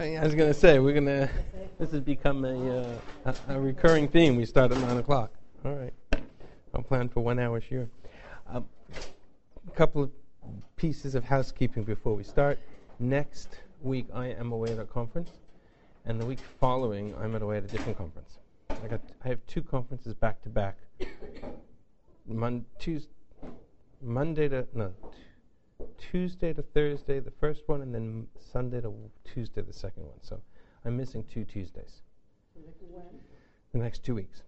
I was going to say, this has become a recurring theme. We start at 9 o'clock. All right. I'll plan for 1 hour sure. A couple of pieces of housekeeping before we start. Next week, I am away at a conference, and the week following, I'm away at a different conference. I have two conferences back to back. Tuesday to Thursday, the first one, and then Sunday to Tuesday, the second one. So I'm missing 2 Tuesdays. The next 2 weeks.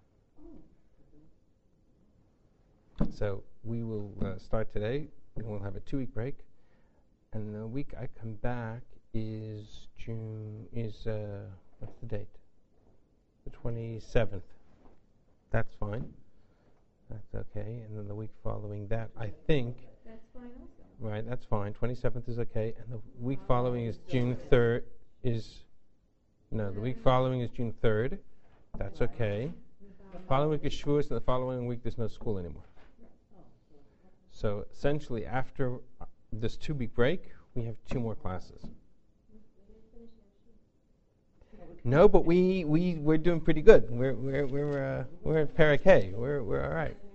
So we will start today, and we'll have a 2-week break. And the week I come back is what's the date? The 27th. That's fine. That's okay. And then the week following that, I think... That's fine also. Right, that's fine. 27th is okay. And the week following is June 3rd. The week following is June 3rd. That's okay. The following week is Shavuos, and the following week there's no school anymore. So essentially, after this 2-week break, we have 2 more classes. No, but we're doing pretty good. We're at Perek Hay. We're all right.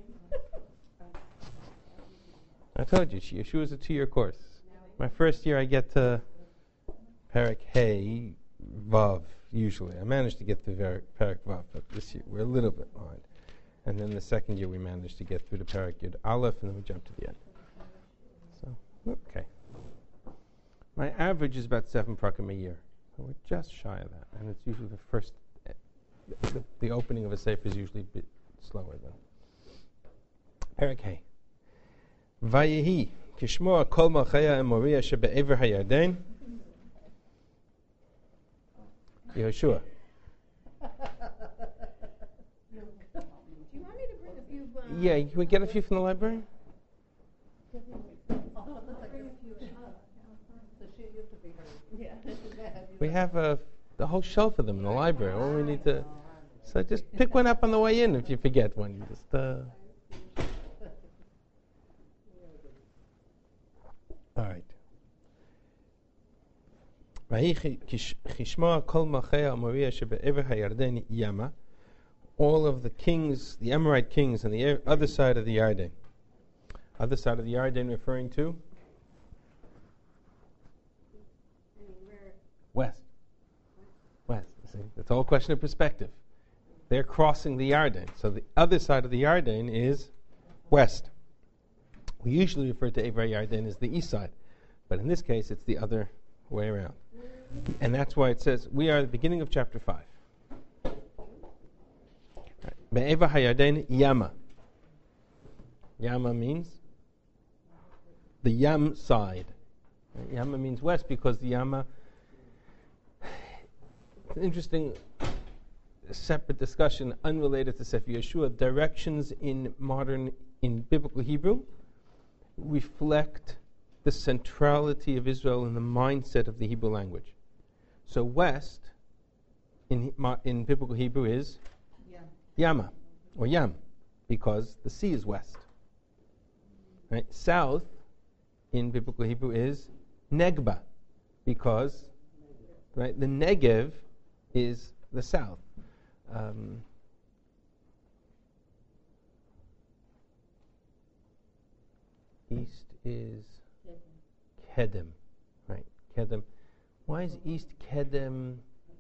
I told you, Yeshua is a 2-year course. My first year, I get to Perek Hay Vav. Usually, I managed to get to Perek Vav, but this year we're a little bit behind. And then the second year, we managed to get through to Perek Yud Aleph, and then we jump to the end. So, okay. My average is about 7 prakim a year. So we're just shy of that. And it's usually the first, the opening of a sefer is usually a bit slower than Perek Hay. Vayehi kishmoa kol malchaya and Moria shebe'ever hayarden. Yehoshua. Do you want me to bring a few? Yeah, can we get a few from the library? We have the whole shelf of them in the library. All we need to, so just pick one up on the way in if you forget one. You just. All right. All of the kings, the Amorite kings on the other side of the Yarden. Other side of the Yarden referring to? West. See, it's all a question of perspective. They're crossing the Yarden. So the other side of the Yarden is west. We usually refer to Eivra Yarden as the east side. But in this case, it's the other way around. And that's why it says, we are at the beginning of chapter 5. Be'eva hayarden yama. Yama means the Yam side. Yama means west because the Yama... It's an interesting separate discussion unrelated to Sefer Yeshua. Directions in biblical Hebrew reflect the centrality of Israel in the mindset of the Hebrew language. So west in biblical Hebrew is Yama or Yam, because the sea is west. Right? South in biblical Hebrew is Negba, because the Negev is the south. East is Kedem, right? Kedem. Why is East Kedem?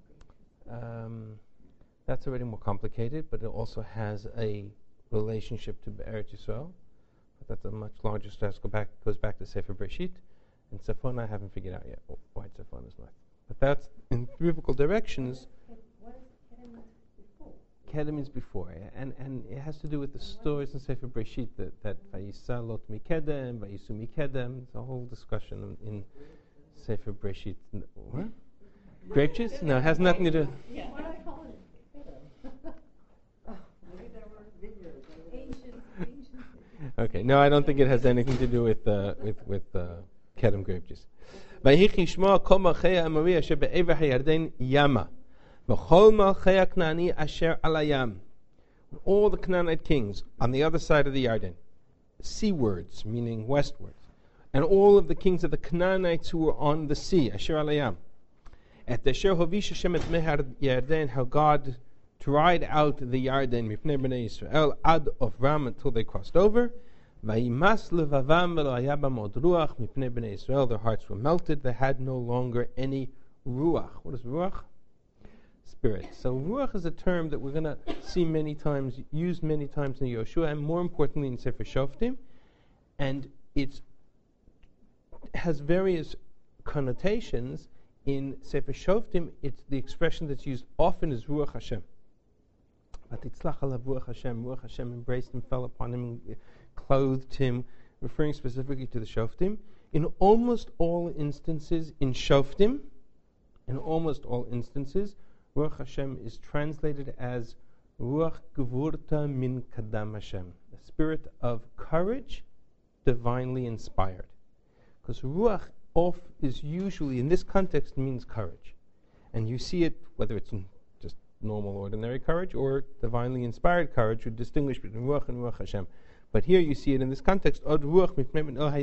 That's already more complicated, but it also has a relationship to Eretz Yisrael. But that's a much larger story. Goes back to Sefer Breshit, and Tzafon I haven't figured out yet why Tzafon is left. But that's in biblical directions. What is Kedem before? Kedem means before, and it has to do with the stories in Sefer Breshit that Vayisa lot mi Kedem, Vayisu mi Kedem. It's a whole discussion in Sefer Breshit. What? Grape juice? No, it has nothing to do. Yeah. Why do I call it Kedem? Maybe there were vineyards. Ancient. Okay, no, I don't think it has anything to do with Kedem grape juice. ויהי כשמוע כל מלכי האמורי אשר בעבר הירדן ימה וכל מלכי הכנעני אשר על הים. All the Canaanite kings on the other side of the Yarden, seawards, meaning westwards, and all of the kings of the Canaanites who were on the sea, Asher al hayam, At the Asher Hovish Hashem et Mehar Yarden, how God dried out the Yarden mipnei bnei Yisrael ad of Ram until they crossed over. Vayimas levavam v'lo haya b'mod ruach mipnei bnei Yisrael. Their hearts were melted. They had no longer any ruach. What is ruach? Spirit. So ruach is a term that we're going to see many times, used many times in Yoshua, and more importantly in Sefer Shoftim. And it has various connotations. In Sefer Shoftim, it's the expression that's used often is Ruach Hashem. Vatitzlach alav Ruach Hashem. Ruach Hashem embraced him, fell upon him, clothed him, referring specifically to the Shoftim. In almost all instances in Shoftim, Ruach Hashem is translated as Ruach Gevurta min Kadam Hashem, a spirit of courage, divinely inspired. Because Ruach is usually, in this context, means courage. And you see it, whether it's in just normal, ordinary courage or divinely inspired courage, would distinguish between Ruach and Ruach Hashem. But here you see it in this context, Od Ruach mipnei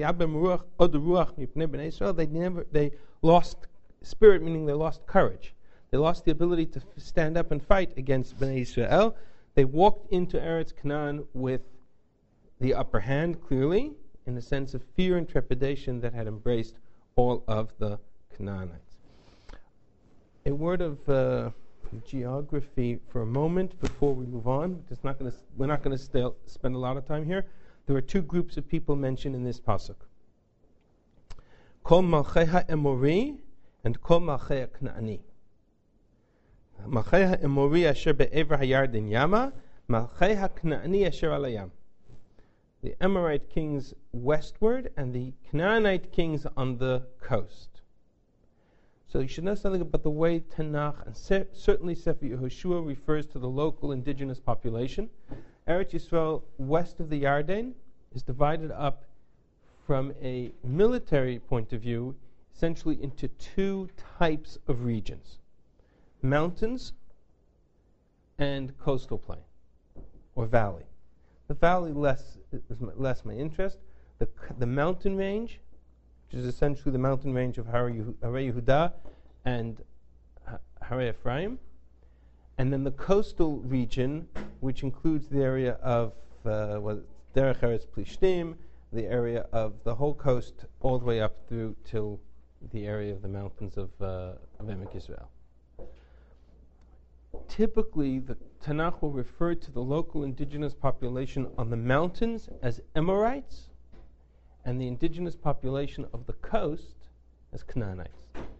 bnei Yisrael, they lost spirit, meaning they lost courage. They lost the ability to stand up and fight against Bnei Yisrael. They walked into Eretz Canaan with the upper hand, clearly, in a sense of fear and trepidation that had embraced all of the Canaanites. A word of geography for a moment before we move on. We're not going to spend a lot of time here. There are two groups of people mentioned in this pasuk: Kol Malchei HaEmori and Kol Malchei HaKnaani. Malchei HaEmori asher be'ever hayarden yama, Malchei HaKnaani asher al hayam. The Amorite kings westward and the Canaanite kings on the coast. So you should know something about the way Tanakh, and certainly Sefer Yehoshua, refers to the local indigenous population. Eretz Yisrael, west of the Yarden, is divided up from a military point of view, essentially into two types of regions: mountains and coastal plain, or valley. The valley less my interest. The mountain range, which is essentially the mountain range of Harei Yehuda and Harei Ephraim, and then the coastal region, which includes the area of Derech Eretz Plishtim, the area of the whole coast, all the way up through till the area of the mountains of Emek Yisrael. Typically, the Tanakh will refer to the local indigenous population on the mountains as Amorites, and the indigenous population of the coast as Canaanites.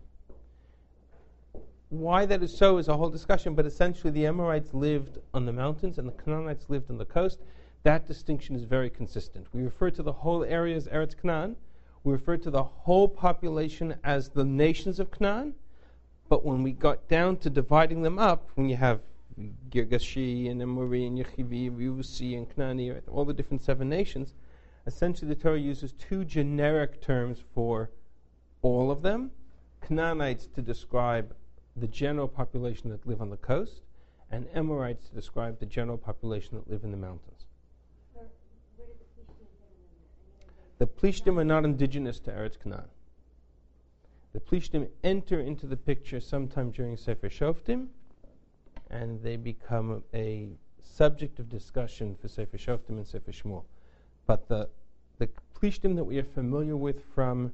Why that is so is a whole discussion, but essentially the Amorites lived on the mountains and the Canaanites lived on the coast. That distinction is very consistent. We refer to the whole area as Eretz Canaan. We refer to the whole population as the nations of Canaan. But when we got down to dividing them up, when you have Girgashi and Amori and Yechivi, Yevusi and Knaani, right, all the different 7 nations, essentially the Torah uses 2 generic terms for all of them. Canaanites to describe the general population that live on the coast, and Amorites to describe the general population that live in the mountains. So where did the Plishtim fit in there? The Plishtim are not indigenous to Eretz Canaan. The Plishtim enter into the picture sometime during Sefer Shoftim, and they become a subject of discussion for Sefer Shoftim and Sefer Shmuel. But the Plishtim that we are familiar with from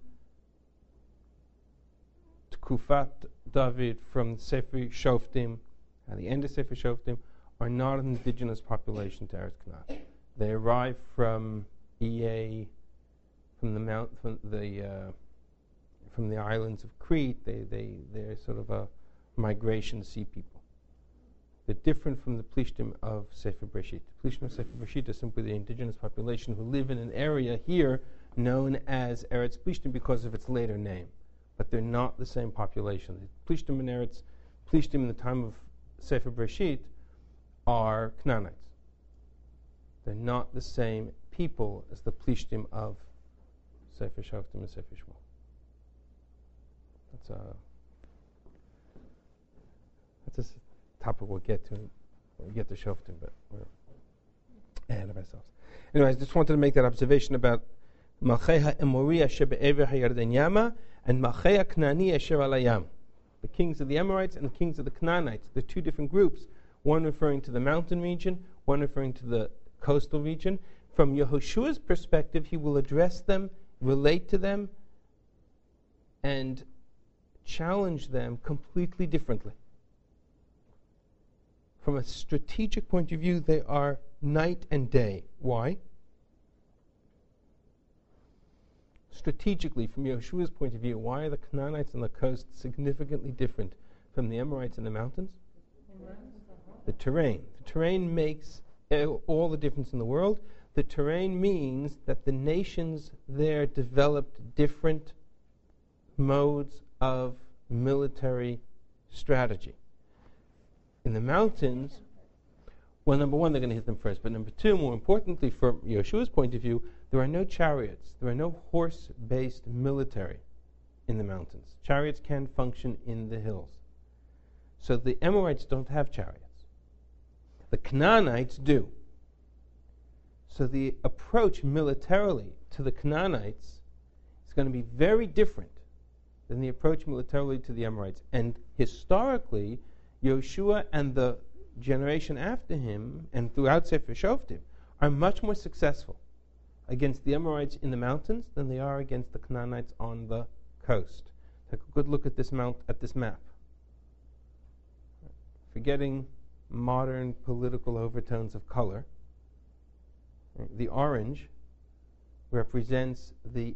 Tkufat David, from Sefer Shoftim, at the end of Sefer Shoftim, are not an indigenous population to Eretz Canaan. They arrive from EA, from the islands of Crete. They're sort of a migration sea people. They're different from the Plishtim of Sefer Breshit. The Plishtim of Sefer Breshit are simply the indigenous population who live in an area here known as Eretz Plishtim because of its later name. But they're not the same population. The Plishtim in the time of Sefer Breshit are Canaanites. They're not the same people as the Plishtim of Sefer Shoftim and Sefer Shmuel. That's a topic we'll get to when we get to Shoftim, but we're ahead of ourselves. Anyways, I just wanted to make that observation about Malchei HaEmori asher be'ever hayarden yama and Malchei HaKnaani asher al hayam. The kings of the Amorites and the kings of the Canaanites. They're two different groups, one referring to the mountain region, one referring to the coastal region. From Yehoshua's perspective, he will address them, relate to them, and challenge them completely differently. From a strategic point of view, they are night and day. Why? Strategically, from Yeshua's point of view, why are the Canaanites on the coast significantly different from the Amorites in the mountains? The terrain. The terrain makes all the difference in the world. The terrain means that the nations there developed different modes of military strategy. In the mountains, well, number one, they're going to hit them first. But number two, more importantly, from Yeshua's point of view, there are no chariots. There are no horse-based military in the mountains. Chariots can function in the hills. So the Amorites don't have chariots. The Canaanites do. So the approach militarily to the Canaanites is going to be very different than the approach militarily to the Amorites. And historically, Yoshua and the generation after him, and throughout Sefer Shoftim, are much more successful against the Amorites in the mountains than they are against the Canaanites on the coast. Take a good look at this map. Forgetting modern political overtones of color, the orange represents the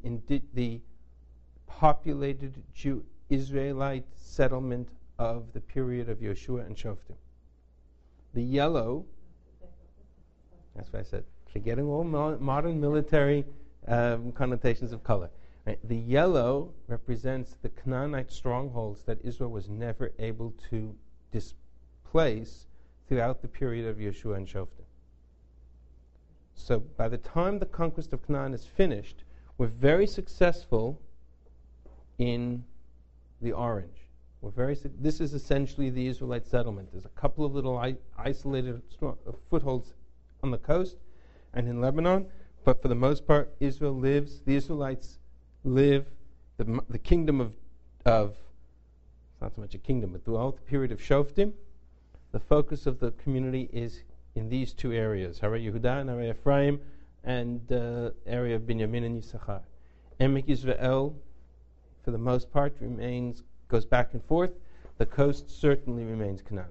populated Israelite settlement of the period of Yeshua and Shoftim. The yellow, that's what I said, forgetting all modern military connotations of color. Right? The yellow represents the Canaanite strongholds that Israel was never able to displace throughout the period of Yeshua and Shoftim. So by the time the conquest of Canaan is finished, we're very successful in the orange. This is essentially the Israelite settlement. There's a couple of little isolated footholds on the coast and in Lebanon, but for the most part, the Israelites live, the kingdom of it's not so much a kingdom, but throughout the period of Shoftim, the focus of the community is in these two areas, Hara Yehuda and Hara Ephraim, and area of Binyamin and Yisachar. Emek Yisrael, for the most part, goes back and forth. The coast certainly remains Canaanite.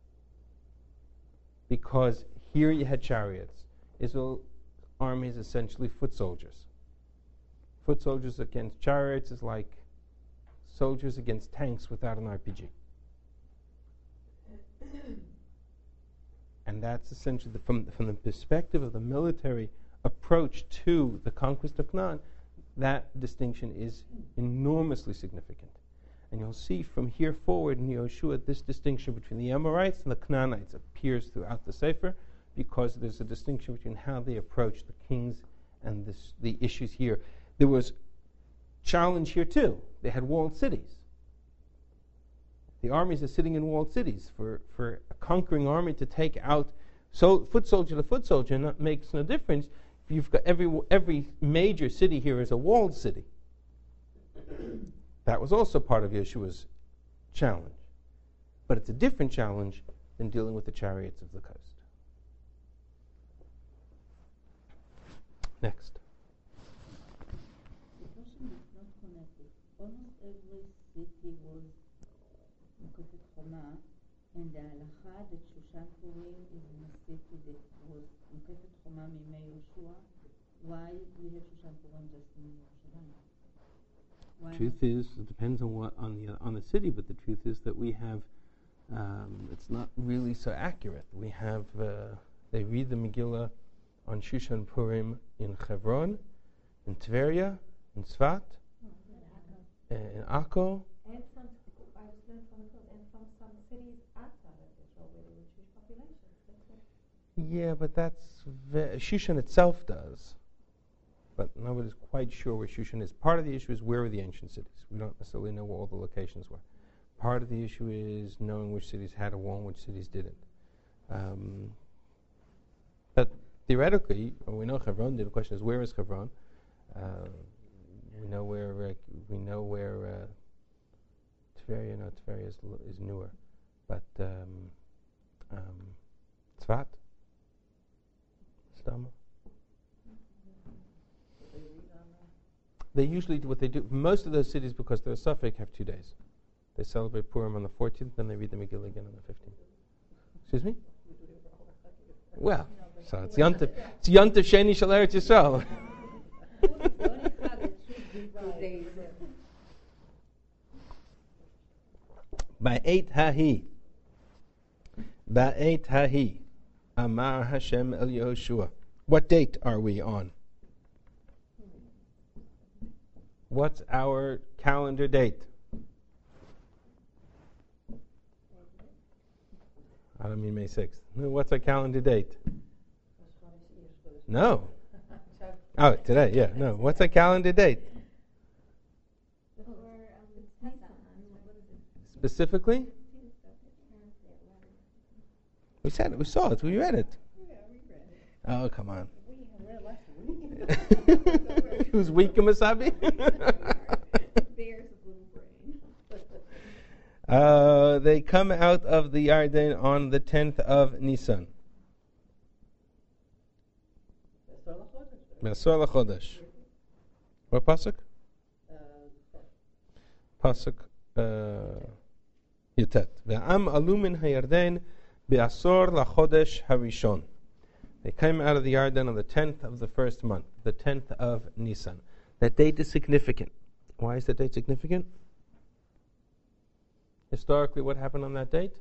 Because here you had chariots. Israel's army is essentially foot soldiers. Foot soldiers against chariots is like soldiers against tanks without an RPG. And that's essentially, from the perspective of the military approach to the conquest of Canaan, that distinction is enormously significant. And you'll see from here forward in Yeshua, this distinction between the Amorites and the Canaanites appears throughout the Sefer, because there's a distinction between how they approach the kings and the issues here. There was challenge here too. They had walled cities. The armies are sitting in walled cities. For a conquering army to take out foot soldier to foot soldier makes no difference. You've got every major city here is a walled city. That was also part of Yeshua's challenge. But it's a different challenge than dealing with the chariots of the coast. Next. The question is not connected. Almost every city was Mukafet Choma, and the halacha that Shushan Purim is in a city that was Mukafet Choma Mimei Yoshua. Why we have Shushan Purim just in Yerushalayim? Truth is, it depends on the city, but the truth is that we have, it's not really so accurate. We have, they read the Megillah on Shushan Purim in Hebron, in Tveria, in Tzfat, in Akko. And from, I was learned from the and from some cities outside of Israel where there were Jewish populations. Yeah, but that's, Shushan itself does. But nobody's quite sure where Shushan is. Part of the issue is where are the ancient cities. We don't necessarily know where all the locations were. Part of the issue is knowing which cities had a wall and which cities didn't. But theoretically, we know Hebron. The question is, where is Hebron? We know where Tveria, no, Tveria is newer. But Tzvat? Stama? They usually do what they do. Most of those cities, because they're a suffix, have 2 days. They celebrate Purim on the 14th, then they read the Megillah again on the 15th. Excuse me? Well, so it's Yontif. It's Yontif Sheni Shel Eretz Yisrael. Ba'et hahi, Amar Hashem El Yehoshua. What date are we on? What's our calendar date? I don't mean May 6th. No, what's our calendar date? No. Oh, today, yeah. No. What's our calendar date? Specifically? We said it. We saw it. We read it. Oh, come on. Who's weak, Masabi? They come out of the Yarden on the 10th of Nisan. Be'asor l'chodesh. What pasuk? Pasuk Yutet. Ve'am alu min hayarden be'asor l'chodesh harishon. They came out of the Yarden on the 10th of the first month, the 10th of Nisan. That date is significant. Why is that date significant? Historically, what happened on that date?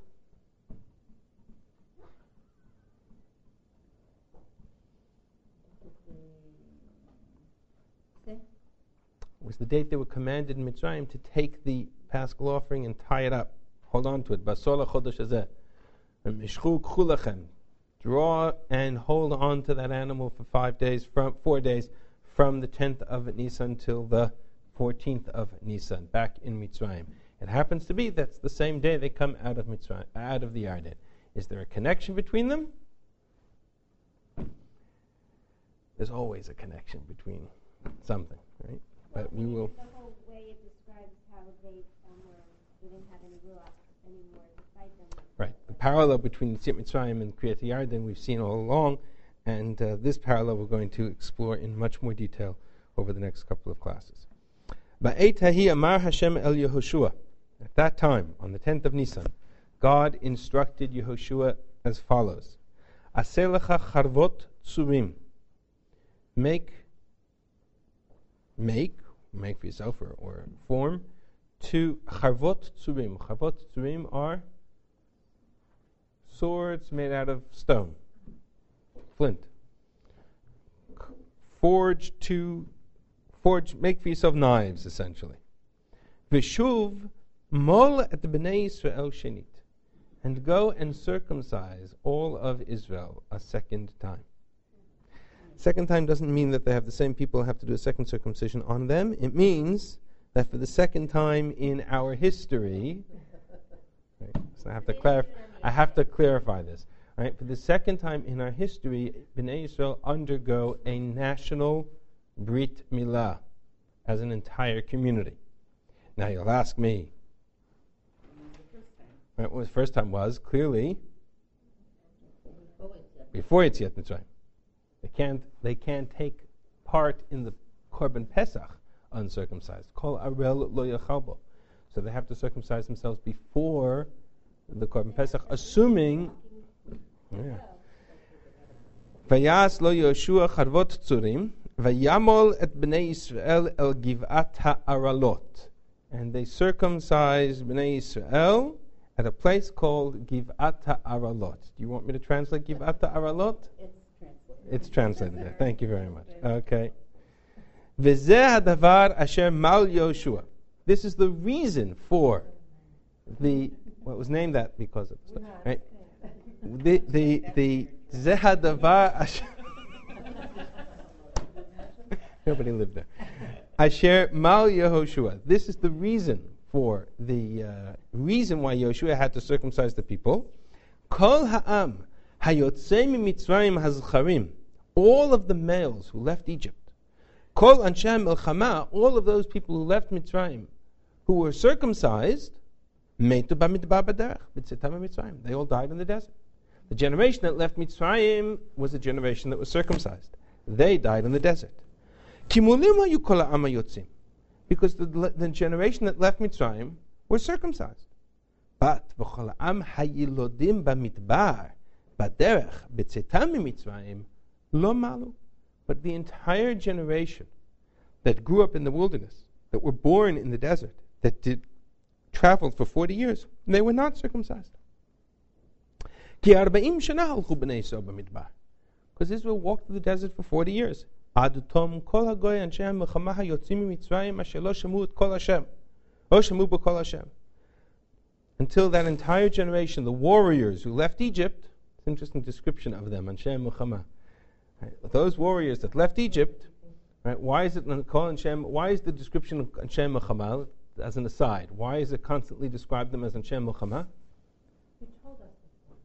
It was the date they were commanded in Mitzrayim to take the Paschal offering and tie it up. Hold on to it. Basol chodesh hazeh. Mishchu k'chu lachem. Draw and hold on to that animal for 4 days, from the 10th of Nisan till the 14th of Nisan, back in Mitzrayim. It happens to be that's the same day they come out of Mitzrayim, out of the Yarden. Is there a connection between them? There's always a connection between something, right? But we will. The whole way it describes how they didn't have any ruach anymore to fight them. Right. The parallel between Yetziat Mitzrayim and Kriyat Yarden we've seen all along, and this parallel we're going to explore in much more detail over the next couple of classes. Ba'et hahi amar Hashem el Yehoshua. At that time, on the 10th of Nisan, God instructed Yehoshua as follows: Aseh lecha charvot tzurim. Make for yourself or form 2 charvot tzurim. Charvot tzurim are swords made out of stone, flint. Make for yourself knives, essentially. Vishuv mol et bnei Yisrael shenit, and go and circumcise all of Israel a second time. Second time doesn't mean that they have the same people have to do a second circumcision on them. It means that for the second time in our history, right, so I have to clarify this. Right, for the second time in our history, Bnei Yisrael undergo a national Brit Milah as an entire community. Now you'll ask me, right, what the first time was? Clearly, before Yetziat Mitzrayim. They can't take part in the Korban Pesach uncircumcised. Kol arel lo yachalbo. So they have to circumcise themselves before the Korban Pesach, assuming. Vayas lo Yoshua charvot tzurim, vayamol et bnei Yisrael el giv'at ha'aralot, and they circumcised bnei Yisrael at a place called Giv'at ha'aralot. Do you want me to translate Giv'at ha'aralot? It's translated there. Thank you very much. Okay. V'zeh hadavar asher mal Yoshua. This is the reason for what was named that because of the right. The Zehadavar Asher. Nobody lived there. Asher Mal Yehoshua. This is the reason for the reason why Yehoshua had to circumcise the people. Kol ha'am hayotzei mitzrayim hazcharim. All of the males who left Egypt. Kol anshem elchama. All of those people who left Mitzrayim, who were circumcised, Metu b'midbar b'derech b'tzitam b'Mitzrayim. They all died in the desert. The generation that left Mitzrayim was a generation that was circumcised. They died in the desert. Kimulim hayu kol ha'am hayotzim, because the generation that left Mitzrayim were circumcised. But v'chol ha'am hayilodim b'midbar b'derech b'tzitam b'Mitzrayim lo malu. But the entire generation that grew up in the wilderness, that were born in the desert, that traveled for 40 years, they were not circumcised. Because Israel walked through the desert for 40 years. Until that entire generation, the warriors who left Egypt, it's an interesting description of them, Anshe Milchama. Those warriors that left Egypt, right, why is it why is the description of Anshe Milchama, as an aside, why is it constantly described them as Anshe Milchama? You told us before.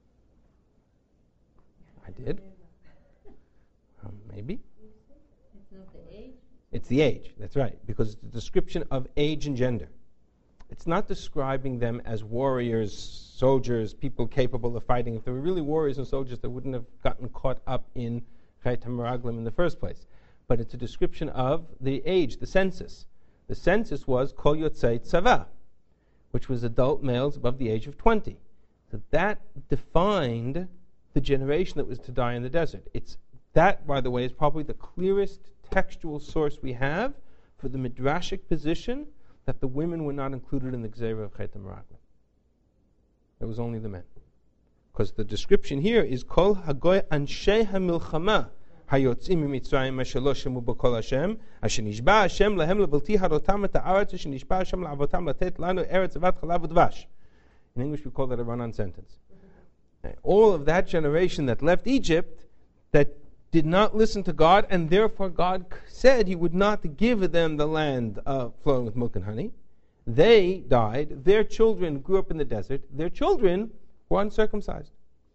I did. Maybe. It's not the age. It's the age, that's right, because it's a description of age and gender. It's not describing them as warriors, soldiers, people capable of fighting. If they were really warriors and soldiers, they wouldn't have gotten caught up in Chait HaMeraglim in the first place. But it's a description of the age, the census. The census was Kol Yotzei Tzava, which was adult males above the age of 20. So that defined the generation that was to die in the desert. That, by the way, is probably the clearest textual source we have for the midrashic position that the women were not included in the Gzeira of Chet HaMeraglim. It was only the men. Because the description here is Kol Hagoy Anshe HaMilchama Hayotzim Mitzrayim Asher Lo Shemu B'Kol Hashem Asher Nishba Hashem Lahem Levalti Harotam Et Haaretz Asher Nishba Hashem La'avotam Latet Lanu Eretz Avat Chalav Udvash. In English we call that a run-on sentence. All of that generation that left Egypt, that did not listen to God, and therefore God said He would not give them the land flowing with milk and honey. They died. Their children grew up in the desert. Their children were uncircumcised.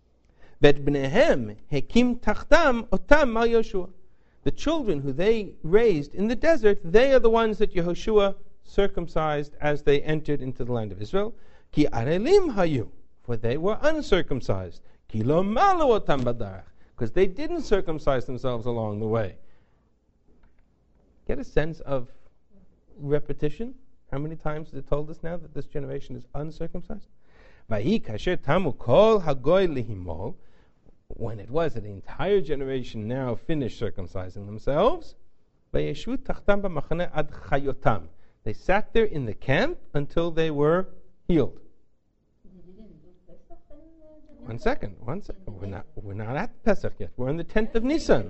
The children who they raised in the desert, they are the ones that Yehoshua circumcised as they entered into the land of Israel. Ki arelim hayu, for they were uncircumcised. Ki lo malu otam badarach, because they didn't circumcise themselves along the way. Get a sense of repetition? How many times is it told us now that this generation is uncircumcised? Vahi kasher tamu kol hagoy lihimol, when it was that the entire generation now finished circumcising themselves, vayeshu tachtam b'machane ad chayotam. They sat there in the camp until they were healed. One second. We're not at Pesach yet. We're on the 10th of Nisan.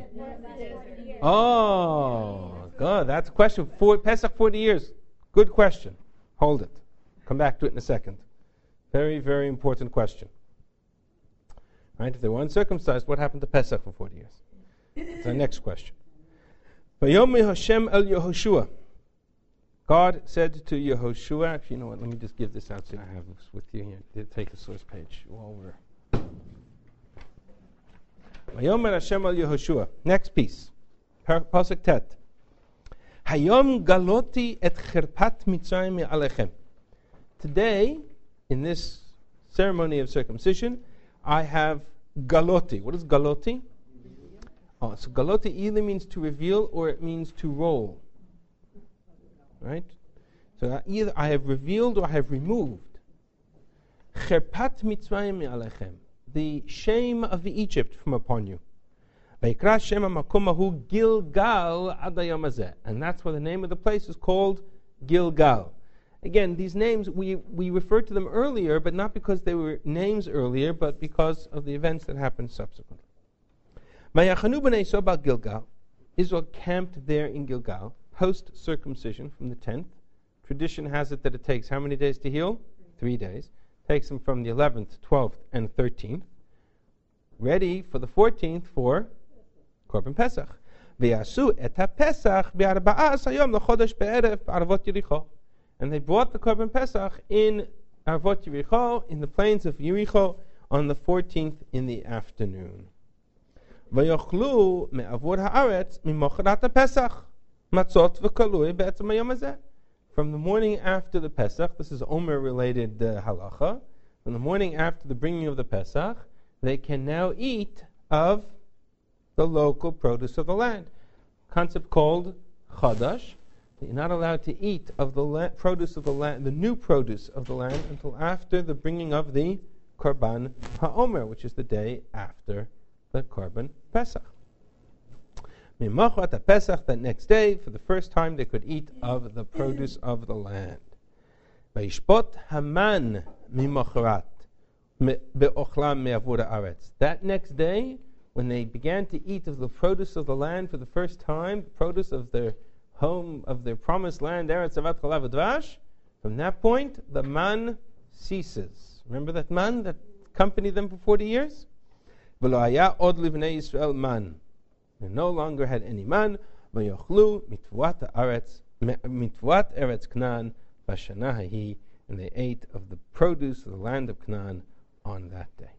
Oh, God, that's a question. Pesach 40 years. Good question. Hold it. Come back to it in a second. Very, very important question. Right? If they were uncircumcised, what happened to Pesach for 40 years? That's our next question. Vayomer Hashem el Yehoshua. God said to Yehoshua, actually, you know what, let me just give this out so I have this with you here. Take the source page while we're... Vayomer Hashem al Yehoshua. Next piece. Pasuk Tet. Hayom galoti et cherpat mitzrayim alechem. Today, in this ceremony of circumcision, I have galoti. What is galoti? Oh, so galoti either means to reveal or it means to roll. Right? So either I have revealed or I have removed. Cherpat mitzrayim alechem. The shame of Egypt from upon you. Vayikra shem hamakom hahu Gilgal ad hayom hazeh. And that's why the name of the place is called Gilgal. Again, these names, we referred to them earlier, but not because they were names earlier, but because of the events that happened subsequently. Mayachanu b'nei Yisrael bal Gilgal. Israel camped there in Gilgal, post-circumcision from the 10th. Tradition has it that it takes how many days to heal? 3 days. Takes them from the 11th, 12th, and 13th. Ready for the 14th for Korban Pesach. V'yasu et ha-Pesach b'arba'as hayom l'chodesh be'erev b'arvot Yericho. And they brought the Korban Pesach in Arvot Yericho, in the plains of Yericho, on the 14th in the afternoon. V'yochlu me'avur ha'aretz mimocharat ha-Pesach matzot v'kalui be'etzem hayom hazeh. from the morning after the Pesach, this is Omer-related halacha, from the morning after the bringing of the Pesach, they can now eat of the local produce of the land. Concept called Chadash. You're not allowed to eat of the produce of the land, the new produce of the land, until after the bringing of the Korban HaOmer, which is the day after the Korban Pesach. Mimachrat Pesach, that next day, for the first time, they could eat of the produce of the land. Vayishpot Haman mimachrat be'ochlam me'avur haaretz. That next day, when they began to eat of the produce of the land for the first time, the produce of their home, of their promised land, Eretz Zavat Chalav Udvash, from that point, the man ceases. Remember that man that accompanied them for 40 years? V'lo haya od livnei Yisrael man. They no longer had any man. V'yochlu mitvuat Eretz Canaan v'shana hahi, and they ate of the produce of the land of Canaan on that day.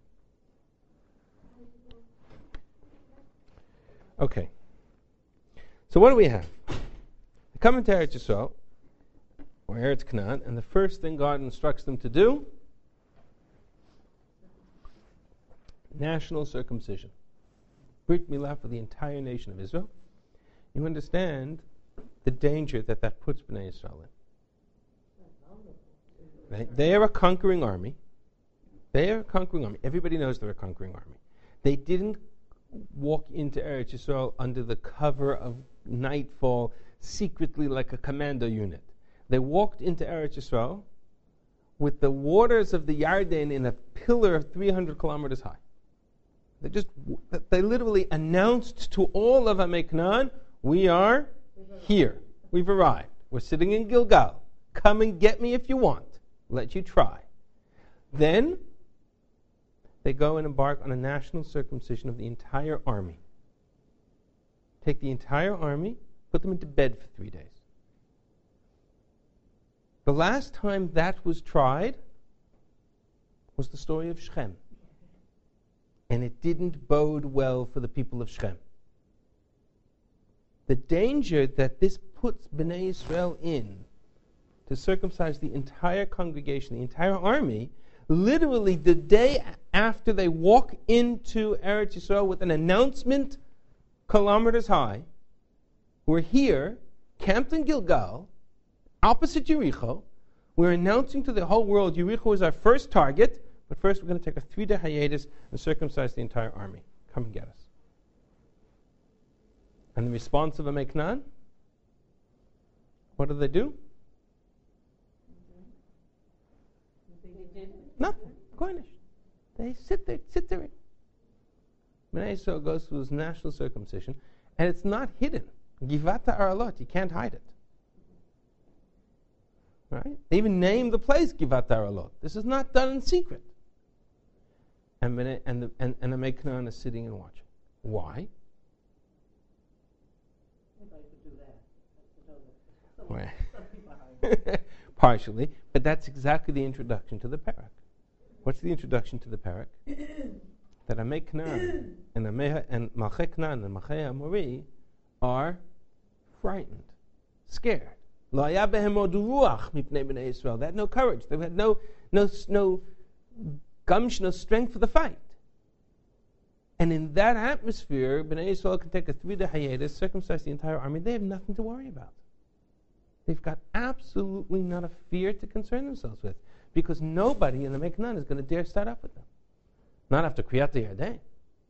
Okay. So what do we have? They come into Eretz Yisrael, or Eretz Canaan, and the first thing God instructs them to do, national circumcision. Brit Milah for the entire nation of Israel. You understand the danger that puts Bnei Yisrael in. Right? They are a conquering army. Everybody knows they're a conquering army. They didn't walk into Eretz Yisrael under the cover of nightfall, secretly like a commando unit. They walked into Eretz Yisrael with the waters of the Yarden in a pillar 300 kilometers high. They literally announced to all of Amei Canaan, we are here. We've arrived. We're sitting in Gilgal. Come and get me if you want. Let you try. Then they go and embark on a national circumcision of the entire army. Take the entire army, put them into bed for 3 days. The last time that was tried was the story of Shechem. And it didn't bode well for the people of Shechem. The danger that this puts Bnei Yisrael in, to circumcise the entire congregation, the entire army, literally the day after they walk into Eretz Yisrael with an announcement kilometers high, we're here, camped in Gilgal, opposite Yericho. We're announcing to the whole world Yericho is our first target, but first we're going to take a 3-day hiatus and circumcise the entire army. Come and get us. And the response of Amei Canaan? What do? Nothing. Goinish. They sit there. Bnei Yisrael goes through his national circumcision, and it's not hidden. Givata Aralot, you can't hide it. Right? They even name the place Givata Aralot. This is not done in secret. And Amei Canaan is sitting and watching. Why? Anybody could do that. Partially, but that's exactly the introduction to the parak. What's the introduction to the parak? That Amei Canaan and Malchei Canaan and Malchei Amori are frightened, scared. Lo haya behem od ruach mipnei bnei Yisrael. They had no courage. They had no gumption, no strength for the fight. And in that atmosphere, Bnei Yisrael can take a 3-day hiatus, circumcise the entire army. They have nothing to worry about. They've got absolutely not a fear to concern themselves with, because nobody in the Amei Canaan is going to dare start up with them. Not after Kriyat Yarden.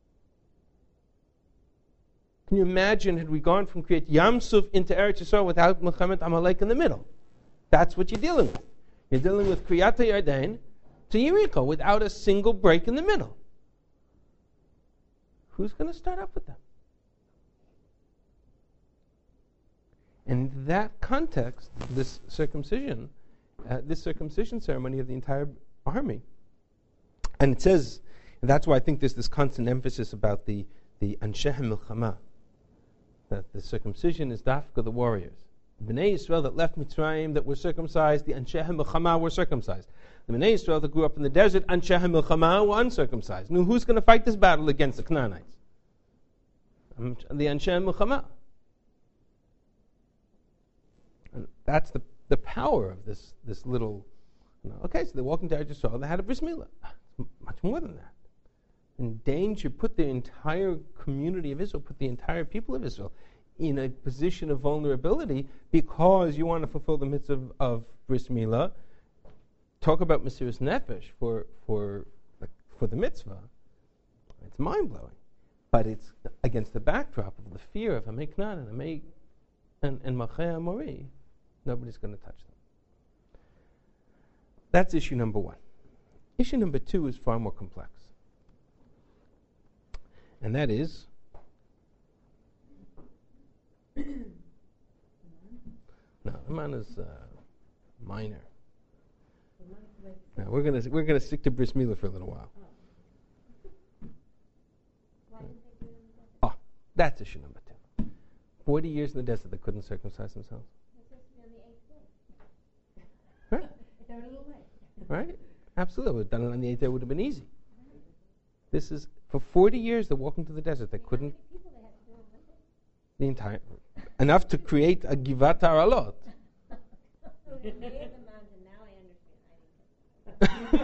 Can you imagine had we gone from Kriyat Yamsuf into Eretz Yisrael without Milchemet Amalek in the middle? That's what you're dealing with. You're dealing with Kriyat Yarden to Yericho without a single break in the middle. Who's going to start up with them? In that context, this circumcision ceremony of the entire army, and it says, and that's why I think there's this constant emphasis about the Anshe HaMilchama, that the circumcision is dafka the warriors. The Bnei Yisrael that left Mitzrayim that were circumcised, the Anshe HaMilchama were circumcised. The Bnei Yisrael that grew up in the desert, Anshe HaMilchama were uncircumcised. Now who's going to fight this battle against the Canaanites? The Anshe HaMilchama. And that's the power of this little. Okay, so they're walking to Eretz Yisrael. They had a bris milah. Much more than that. Endanger, put the entire community of Israel, put the entire people of Israel in a position of vulnerability because you want to fulfill the mitzvah of bris milah. Talk about Mesiras Nefesh for the mitzvah. It's mind blowing, but it's against the backdrop of the fear of Amei Knan and Malchei Mori. Nobody's going to touch them. That's issue number one. Issue number two is far more complex, and that is no, Haman is minor. Now we're gonna stick to bris milah for a little while. Why didn't they do it? Oh, that's issue number two. 40 years in the desert, they couldn't circumcise themselves. It's supposed to be on the 8th day. Right? They're a little late. Right? Absolutely. Would have done it on the 8th day, would have been easy. This is, for 40 years, they're walking to the desert. They couldn't, How many people they had to do on Monday? the entire, enough to create a Givat Aralot. So they made the mountain. Now I understand. I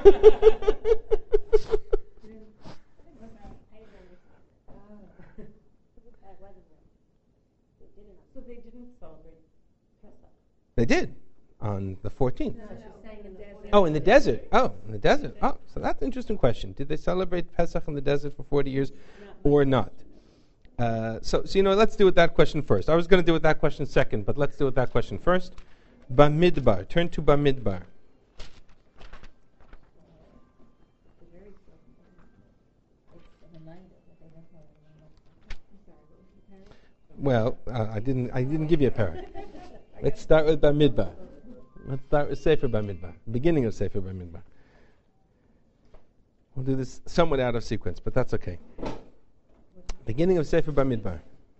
didn't understand. That wasn't right. They did it. So they didn't celebrate Pesach. They did, on the 14th. No, she's saying in the desert. Oh, in the desert. Oh, in the desert. Oh, so that's an interesting question. Did they celebrate Pesach in the desert for 40 years or not? So let's deal with that question first. I was going to deal with that question second, but let's deal with that question first. Bamidbar. Turn to Bamidbar. Well, I didn't give you a parak. Let's start with Bamidbar. Let's start with Sefer Bamidbar. Beginning of Sefer Bamidbar. We'll do this somewhat out of sequence, but that's okay. Beginning of Sefer Bamidbar.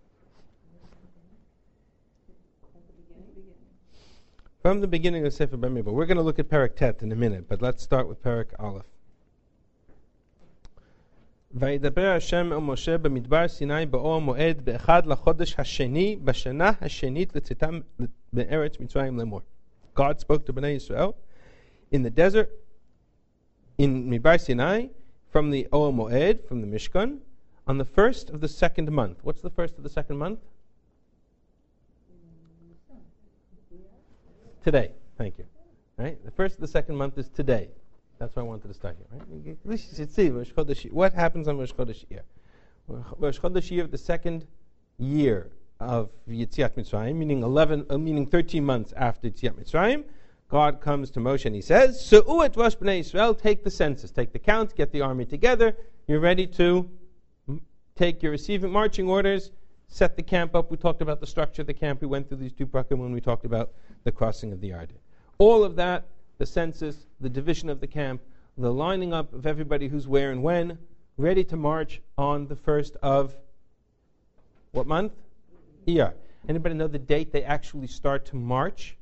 From the beginning of Sefer Bamidbar. We're going to look at Parak Tet in a minute, but let's start with Parak Aleph. וידבר השם אל משה במדבר סיני באור מועד באחד לחודש השני בשנה השנית לצאתם בארץ מצרים לאמור. God spoke to Bnei Yisrael in the desert in Midbar Sinai from the Or Moed, from the Mishkan, on the first of the second month. What's the first of the second month? Today. Thank you. Right? The first of the second month is today. That's why I wanted to start here. Right? At least you should see what happens on Rosh Chodesh Iyar. Rosh Chodesh Iyar, the second year of Yetziat Mitzrayim, meaning 13 months after Yetziat Mitzrayim, God comes to Moshe and he says, "Su'u et Rosh Bnei Yisrael, take the census, take the count, get the army together. You're ready to take your receiving marching orders, set the camp up." We talked about the structure of the camp. We went through these two prakim when we talked about the crossing of the Yarden. All of that, the census, the division of the camp, the lining up of everybody who's where and when, ready to march on the first of what month? Iyar. Anybody know the date they actually start to march?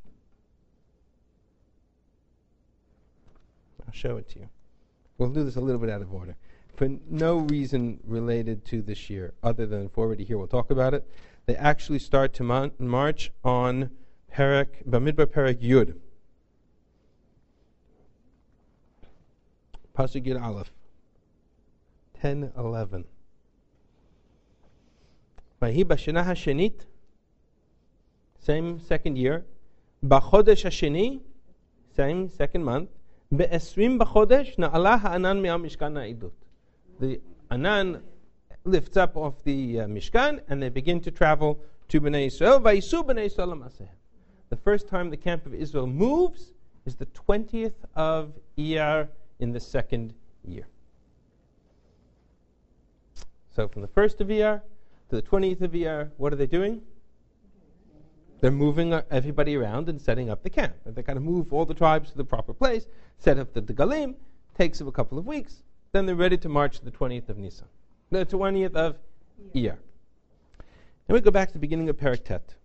I'll show it to you. We'll do this a little bit out of order. For no reason related to this year, other than if we're already here, we'll talk about it. They actually start to march on Bamidbar Parak Yud. Pasuk Yud Aleph. 10:11. Vahi b'shana hashenit, same second year. B'chodesh hasheni, same second month. Be'esrim b'chodesh na'ala ha'anan me'al mishkan ha'idut. The Anan lifts up off the Mishkan and they begin to travel to Bnei Yisrael. Vayisu Bnei Yisrael l'masehem. The first time the camp of Israel moves is the 20th of Iyar in the second year. So from the 1st of Iyar to the 20th of Iyar, what are they doing? They're moving everybody around and setting up the camp. And they kind of move all the tribes to the proper place, set up the Degalim, takes them a couple of weeks, then they're ready to march to the 20th of Nisan. The 20th of Iyar. And we go back to the beginning of Parak Tet.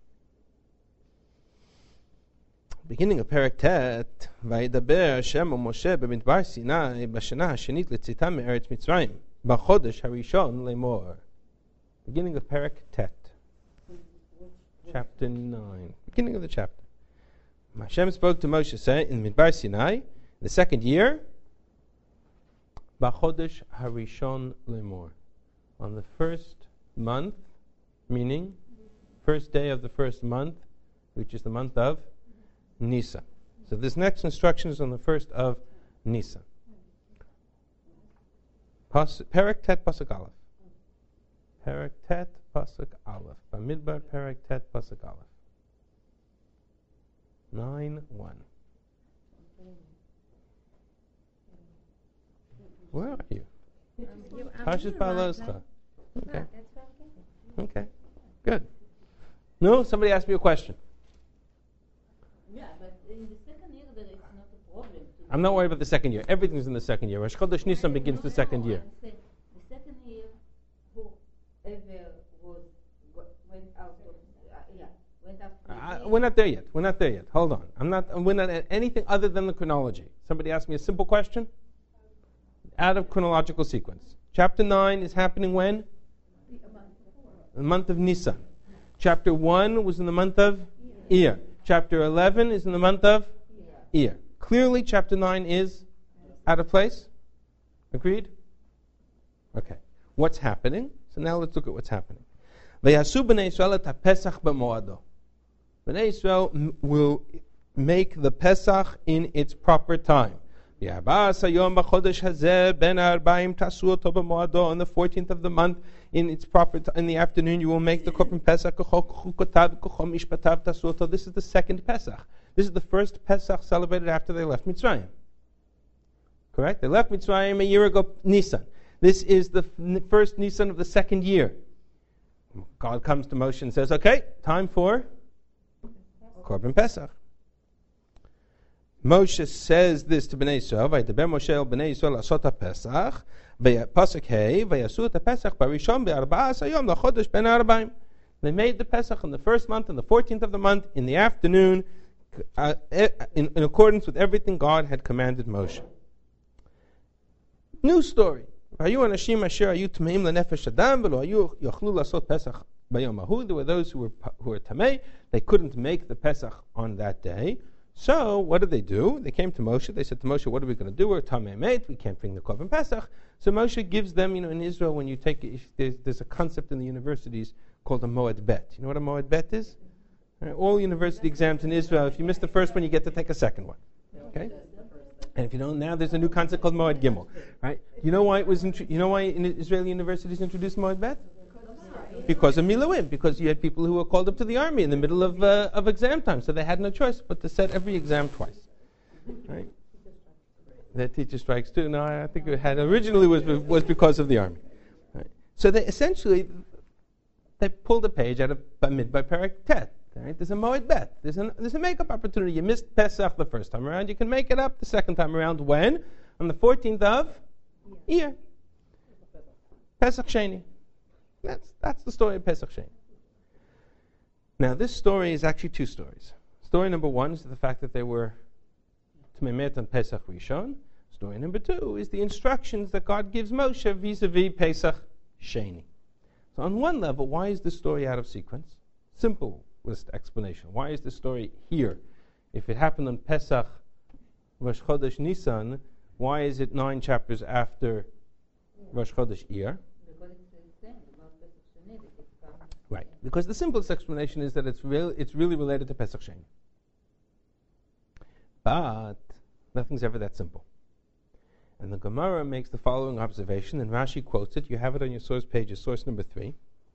Beginning of Parak Tet, וידבר השם ומשה במדבר סיני בשנה השנית לצאתם מארץ מצרים בחודש הראשון לאמור. Beginning of Parak Tet, chapter 9. Beginning of the chapter. Hashem spoke to Moshe saying in Midbar Sinai, the second year, B'chodesh harishon lemor, on the first month, meaning first day of the first month, which is the month of Nisan. So this next instruction is on the first of Nisan. Perek Tet Pasuk Aleph. Perek Tet Pasuk Aleph. Bamidbar Perek Tet Pasuk Aleph. 9:1. Where are you? Parshas Baloscha. Okay. Okay. Good. No, somebody asked me a question. Yeah, but in the second year there is not a problem. I'm not worried about the second year. Everything's in the second year. Rosh Chodesh Nisan begins the second year. The second year, whoever went out of, went up. We're not there yet. We're not there yet. Hold on. We're not at anything other than the chronology. Somebody asked me a simple question. Out of chronological sequence. Chapter 9 is happening when? The month of Nisan. Chapter 1 was in the month of Iyar. Chapter 11 is in the month of Iyar. Clearly, chapter 9 is out of place. Agreed? Okay. What's happening? So now let's look at what's happening. Vayasu b'nei Yisrael et ha-Pesach b'moado. B'nei Yisrael will make the Pesach in its proper time. On the 14th of the month, in its proper in the afternoon, you will make the Korban Pesach. This is the second Pesach. This is the first Pesach celebrated after they left Mitzrayim. Correct? They left Mitzrayim a year ago, Nisan. This is the first Nisan of the second year. God comes to Moshe and says, okay, time for Korban Pesach. Moshe says this to Bnei Yisrael, Vaydaber Moshe el Bnei Yisrael asot ha-Pesach, Pasuk Hey, Vayasu et ha-Pesach barishon be'arba'as hayom lachodesh ben ha'arbaim. They made the Pesach on the first month, on the 14th of the month, in the afternoon, in accordance with everything God had commanded Moshe. New story. There were those who were tamei. They couldn't make the Pesach on that day. So what did they do? They came to Moshe. They said to Moshe, what are we going to do? We're tamei mate. We can't bring the Korban Pesach. So Moshe gives them, in Israel, when you take there's a concept in the universities called a Moed Bet. You know what a Moed Bet is? All university exams in Israel, if you miss the first one, you get to take a second one. Okay? And if you don't, now there's a new concept called Moed Gimel. Right? You know why in Israeli universities introduced Moed Bet? Because of Miluim, because you had people who were called up to the army in the middle of exam time, so they had no choice but to set every exam twice. Right? Their teacher strikes too. No, I think it had originally was because of the army. Right? So they essentially pulled a page out of Bamidbar Perek Tet. Right? There's a Moed Bet. There's a make-up opportunity. You missed Pesach the first time around. You can make it up the second time around. When? On the 14th of Iyar. Pesach Sheni. That's the story of Pesach Sheni. Now, this story is actually two stories. Story number one is the fact that they were Tmei on Pesach Rishon. Story number two is the instructions that God gives Moshe vis-a-vis Pesach Sheni. So on one level, why is this story out of sequence? Simple explanation. Why is the story here? If it happened on Pesach Rosh Chodesh Nisan, why is it 9 chapters after Rosh Chodesh Iyar? Right, because the simplest explanation is that it's really related to Pesach Sheni. But nothing's ever that simple. And the Gemara makes the following observation, and Rashi quotes it. You have it on your source pages, source number 3.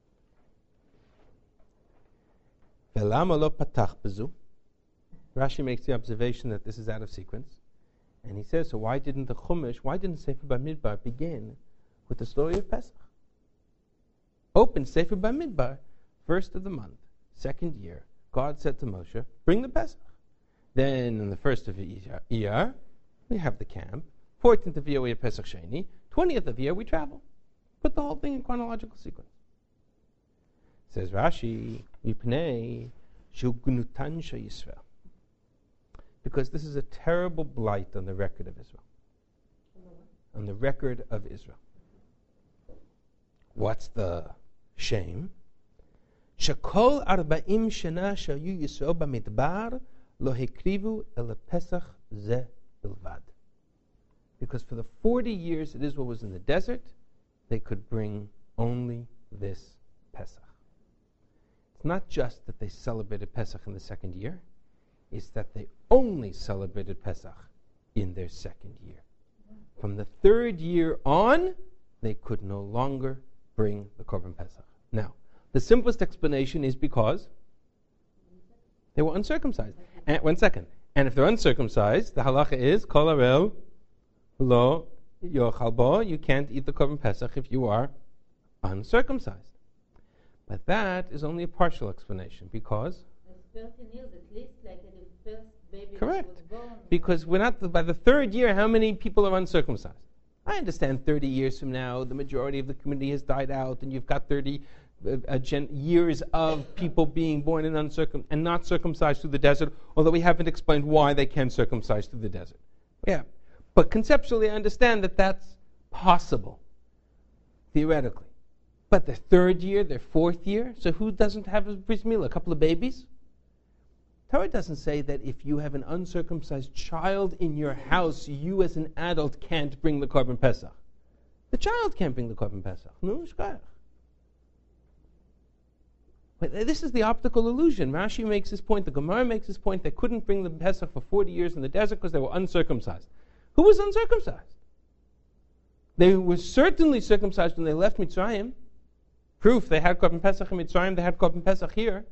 Velama lo patach bezu. Rashi makes the observation that this is out of sequence. And he says, so why didn't Sefer Bamidbar begin with the story of Pesach? Open Sefer Bamidbar, first of the month, second year. God said to Moshe, bring the Pesach. Then on the first of Iyar, we have the camp. 14th of Iyar, we have Pesach Sheni. 20th of Iyar, we travel. Put the whole thing in chronological sequence. Says Rashi, Mipnei Shugnutan Yisrael. Because this is a terrible blight on the record of Israel. On the record of Israel. What's the shame? Shekol 40 shana shayu Yisrael b'midbar lo hekrivu el pesach ze bilvad. Because for the 40 years that Israel was in the desert, they could bring only this Pesach. It's not just that they celebrated Pesach in the second year, it's that they only celebrated Pesach in their second year. From the third year on, they could no longer bring the Korban Pesach. Now, the simplest explanation is because they were uncircumcised. And 1 second. And if they're uncircumcised, the halacha is kol arel lo yochal bo. You can't eat the Korban Pesach if you are uncircumcised. But that is only a partial explanation because. It's 13 years at least, like the first baby Correct. was born. Because we're not by the third year. How many people are uncircumcised? I understand 30 years from now, the majority of the community has died out, and you've got 30 years of people being born and not circumcised through the desert, although we haven't explained why they can circumcise through the desert. Yeah, but conceptually I understand that that's possible, theoretically. But their third year, their fourth year, so who doesn't have a bris milah? A couple of babies? Torah doesn't say that if you have an uncircumcised child in your house, you as an adult can't bring the Korban Pesach. The child can't bring the Korban Pesach. No, shkach. But this is the optical illusion. Rashi makes his point, the Gemara makes his point, they couldn't bring the Pesach for 40 years in the desert because they were uncircumcised. Who was uncircumcised? They were certainly circumcised when they left Mitzrayim. Proof, they had Korban Pesach in Mitzrayim, they had Korban Pesach here.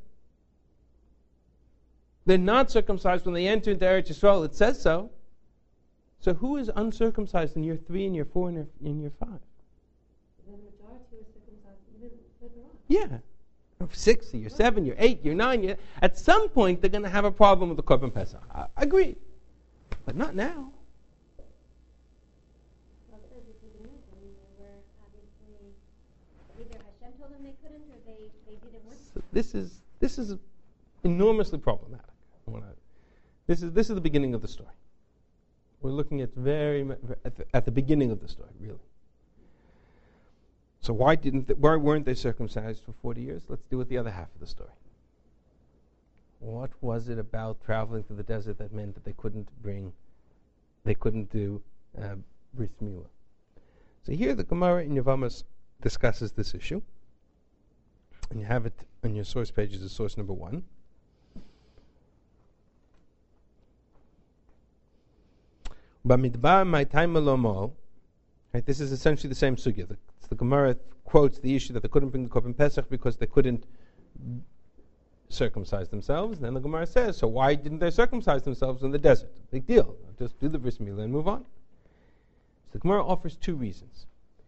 They're not circumcised when they enter into Eretz Yisrael, it says so. So who is uncircumcised in year 3 and year 4 and in year 5? The majority were circumcised even further on. Yeah. 6, year 7, year 8, year 9. At some point, they're going to have a problem with the Korban Pesach. I agree. But not now. Well, it says this is the news. I mean, they were obviously either Hashem told them they couldn't, or they didn't want So this is enormously problematic. This is the beginning of the story. We're looking at at the beginning of the story, really. So why weren't they circumcised for 40 years? Let's deal with the other half of the story. What was it about traveling through the desert that meant that they couldn't do bris milah? So here the Gemara in Yevamos discusses this issue, and you have it on your source pages as source number 1. Bamidbar my time alomol. Right, this is essentially the same sugya. The Gemara quotes the issue that they couldn't bring the Korban Pesach because they couldn't circumcise themselves. And then the Gemara says, so why didn't they circumcise themselves in the desert? Big deal. Just do the bris milah and move on. So the Gemara offers 2 reasons.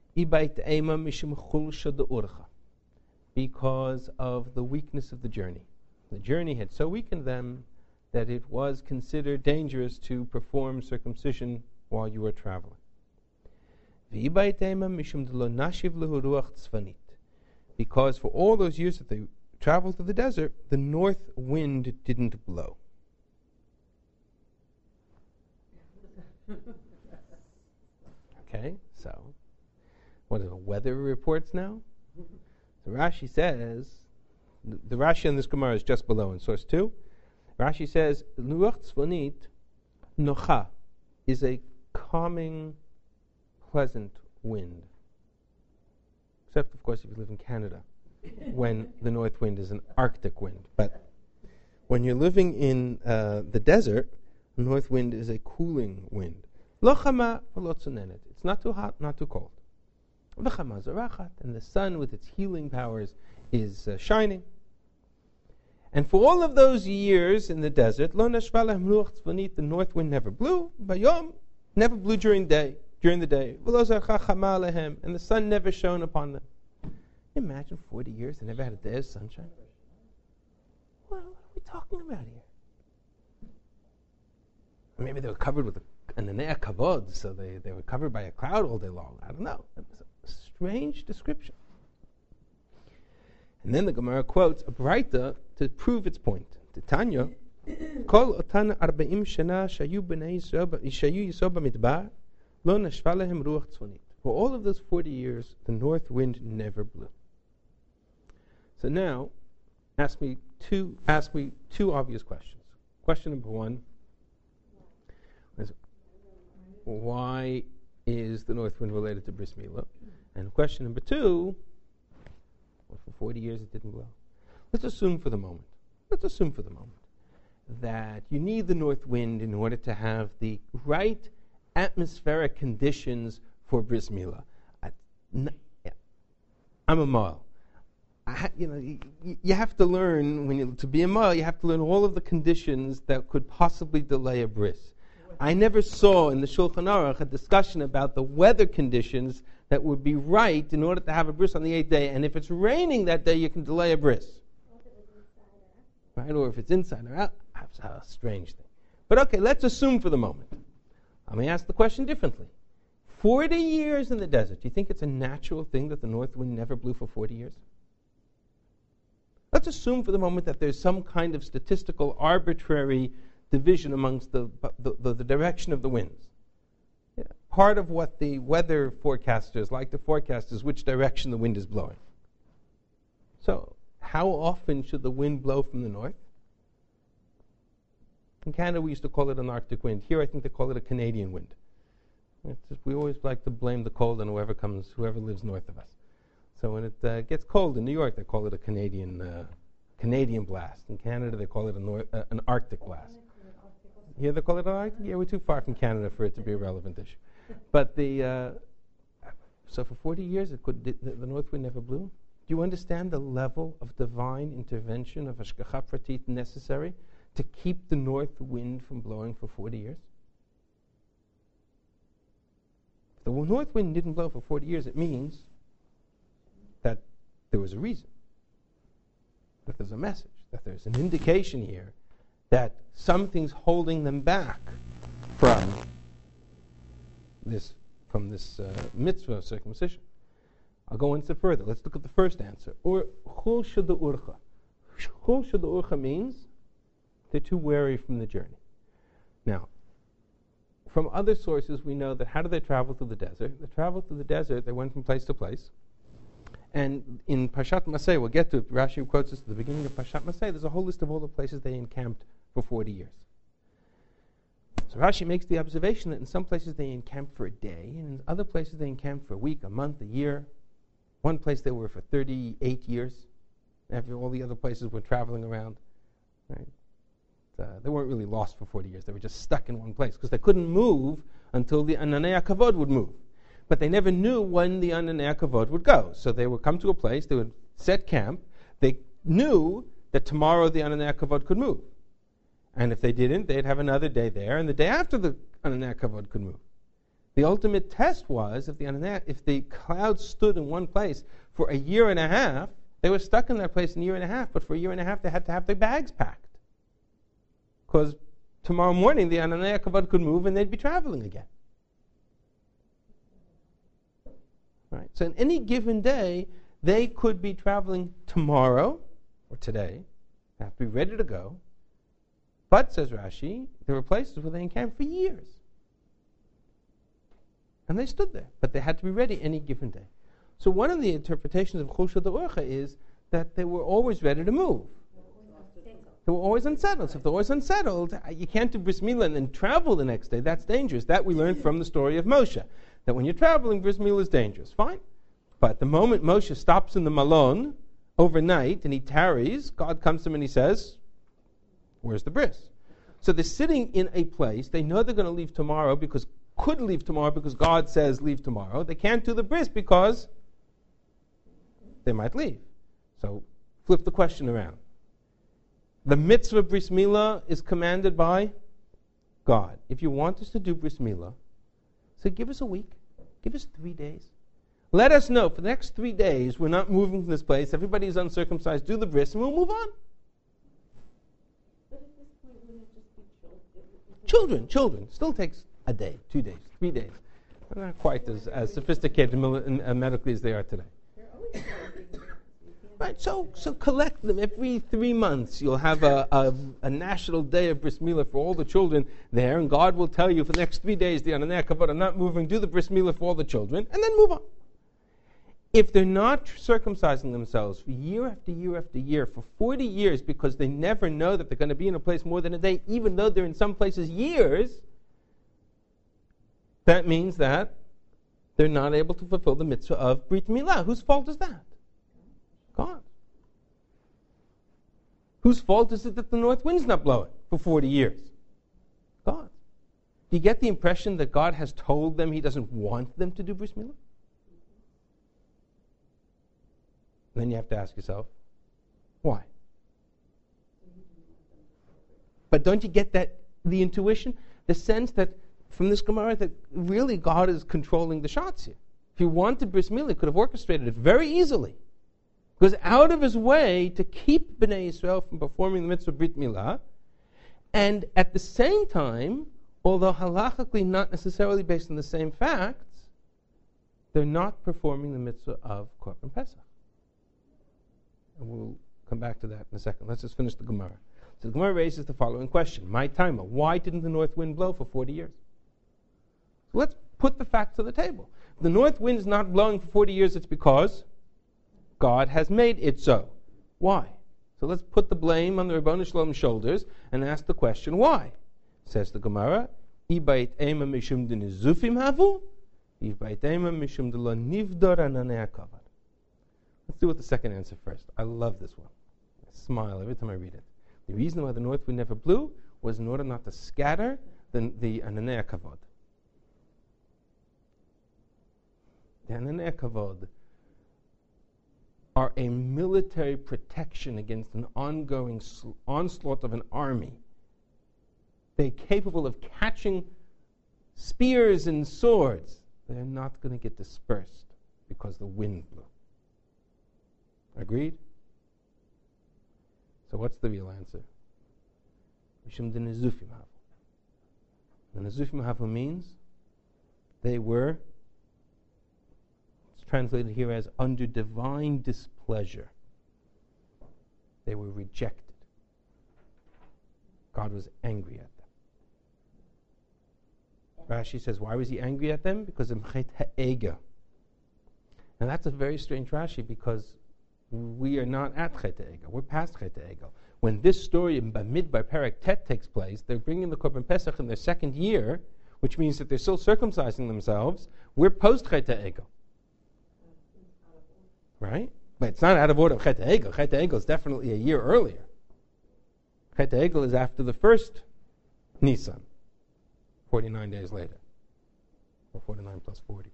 Because of the weakness of the journey. The journey had so weakened them that it was considered dangerous to perform circumcision while you were traveling. Because for all those years that they traveled to the desert, the north wind didn't blow. Okay, so what are the weather reports now? So Rashi says, the Rashi on this Gemara is just below in source 2. Rashi says, Ruach Tzfonit Nocha is a calming, pleasant wind. Except, of course, if you live in Canada, when the north wind is an Arctic wind. But when you're living in the desert, the north wind is a cooling wind. Lo chama v'lo tzonenet. It's not too hot, not too cold. V'chama zarachat, and the sun with its healing powers is shining. And for all of those years in the desert, lo nashva lahem ruach tzfonit, the north wind never blew. Bayom, never blew during the day. V'lo zarcha chama alehem, and the sun never shone upon them. Imagine 40 years they never had a day of sunshine. What are we talking about here? Maybe they were covered with an anea kavod, so they were covered by a cloud all day long. I don't know. It was a strange description. And then the Gemara quotes a Braita to prove its point. Tanya, Kol otan 40 shana shayu b'nei Yisrael b'midbar, lo nashva lehem ruach tzfonit. For all of those 40 years, the north wind never blew. So now, ask me two obvious questions. Question number one is, why is the north wind related to bris milah? And question number two, well, for 40 years it didn't blow. Let's assume for the moment that you need the north wind in order to have the right atmospheric conditions for bris milah. I'm a Moel. You have to learn, to be a Moel, you have to learn all of the conditions that could possibly delay a bris. I never saw in the Shulchan Aruch a discussion about the weather conditions that would be right in order to have a bris on the 8th day, and if it's raining that day, you can delay a bris. Right? Or if it's inside or out, that's a strange thing. But okay, let's assume for the moment. Let me ask the question differently. 40 years in the desert, do you think it's a natural thing that the north wind never blew for 40 years? Let's assume for the moment that there's some kind of statistical arbitrary division amongst the direction of the winds. Yeah. Part of what the weather forecasters like to forecast is which direction the wind is blowing. So, how often should the wind blow from the north? In Canada, we used to call it an Arctic wind. Here, I think they call it a Canadian wind. We always like to blame the cold on whoever lives north of us. So when it gets cold in New York, they call it a Canadian blast. In Canada, they call it an Arctic blast. Here they call it an Arctic. Yeah, we're too far from Canada for it to be a relevant issue. But so for 40 years, the north wind never blew. Do you understand the level of divine intervention of Hashgacha Pratit necessary to keep the north wind from blowing for 40 years? If the north wind didn't blow for 40 years, it means that there was a reason, that there's a message, that there's an indication here that something's holding them back from this mitzvah of circumcision. I'll go one step further. Let's look at the first answer. Chul shada urcha. Chul shada urcha means they're too wary from the journey. Now, from other sources, we know that how do they travel through the desert? They traveled through the desert. They went from place to place. And in Parshat Maseh, we'll get to it. Rashi quotes us at the beginning of Parshat Maseh. There's a whole list of all the places they encamped for 40 years. So Rashi makes the observation that in some places they encamped for a day, and in other places they encamped for a week, a month, a year. One place they were for 38 years. After all the other places were traveling around. Right? They weren't really lost for 40 years. They were just stuck in one place because they couldn't move until the Ananei HaKavod would move. But they never knew when the Ananei HaKavod would go. So they would come to a place, they would set camp. They knew that tomorrow the Ananei HaKavod could move. And if they didn't, they'd have another day there, and the day after the Ananei HaKavod could move. The ultimate test was if the clouds stood in one place for a year and a half, they were stuck in that place in a year and a half, but for a year and a half they had to have their bags packed. Because tomorrow morning the Ananei HaKavod could move and they'd be traveling again. Right. So in any given day, they could be traveling tomorrow or today, they have to be ready to go. But, says Rashi, there were places where they encamped for years. And they stood there, but they had to be ready any given day. So one of the interpretations of Chul shada urcha is that they were always ready to move. They were always unsettled. So if they're always unsettled, you can't do bris milah and then travel the next day. That's dangerous. That we learned from the story of Moshe. That when you're traveling, bris milah is dangerous. Fine. But the moment Moshe stops in the Malon overnight and he tarries, God comes to him and he says, where's the bris? So they're sitting in a place. They know they're going to leave tomorrow because God says leave tomorrow. They can't do the bris because they might leave. So flip the question around. The mitzvah bris milah is commanded by God. If you want us to do bris milah, so give us a week. Give us 3 days. Let us know for the next 3 days we're not moving from this place. Everybody is uncircumcised. Do the bris and we'll move on. But at this point, wouldn't it just be children? Children. Still takes a day, 2 days, 3 days. They're not quite as sophisticated medically as they are today. They're always children. Right, so collect them every 3 months. You'll have a national day of bris milah for all the children there, and God will tell you for the next 3 days the Ananei HaKavod are not moving. Do the bris milah for all the children, and then move on. if they're not circumcising themselves for year after year after year for 40 years because they never know that they're going to be in a place more than a day, even though they're in some places years, that means that they're not able to fulfill the mitzvah of Brit Milah. Whose fault is that? God. Whose fault is it that the north wind's not blowing for 40 years? God. Do you get the impression that God has told them He doesn't want them to do Brit Milah? Then you have to ask yourself, why? But don't you get that, the intuition, the sense that from this Gemara that really God is controlling the shots here? If He wanted Bris Milah, He could have orchestrated it very easily. He goes out of His way to keep Bnei Yisrael from performing the mitzvah Brit Milah, and at the same time, although halachically not necessarily based on the same facts, they're not performing the mitzvah of Korban Pesach. And we'll come back to that in a second. Let's just finish the Gemara. So the Gemara raises the following question. My timer, why didn't the north wind blow for 40 years? So let's put the facts on the table. If the north wind is not blowing for 40 years, it's because God has made it so. Why? So let's put the blame on the Ribono Shel Olam's shoulders and ask the question, why? Says the Gemara, Ibait ema mishum de nizufim havu, Ibait ema mishum de lo nivdor ananei hakavod. Let's do with the second answer first. I love this one. I smile every time I read it. The reason why the north wind never blew was in order not to scatter the Ananei Kavod. The Ananei Kavod are a military protection against an ongoing onslaught of an army. They're capable of catching spears and swords. They're not going to get dispersed because the wind blew. Agreed? So what's the real answer? Mishum de nezufim havu. The nezufim havu means they were, it's translated here as under divine displeasure. They were rejected. God was angry at them. Rashi says, why was He angry at them? Because of Chet ha'ega. And that's a very strange Rashi because we are not at Chet ha'ega. We're past Chet ha'ega. When this story in Bamidbar Perek Tet takes place, they're bringing the Korban Pesach in their second year, which means that they're still circumcising themselves. We're post Chet ha'ega. Right? But it's not out of order of Chet ha'ega. Chet ha'ega is definitely a year earlier. Chet ha'ega is after the first Nisan, 49 days later. Or 49 plus 40.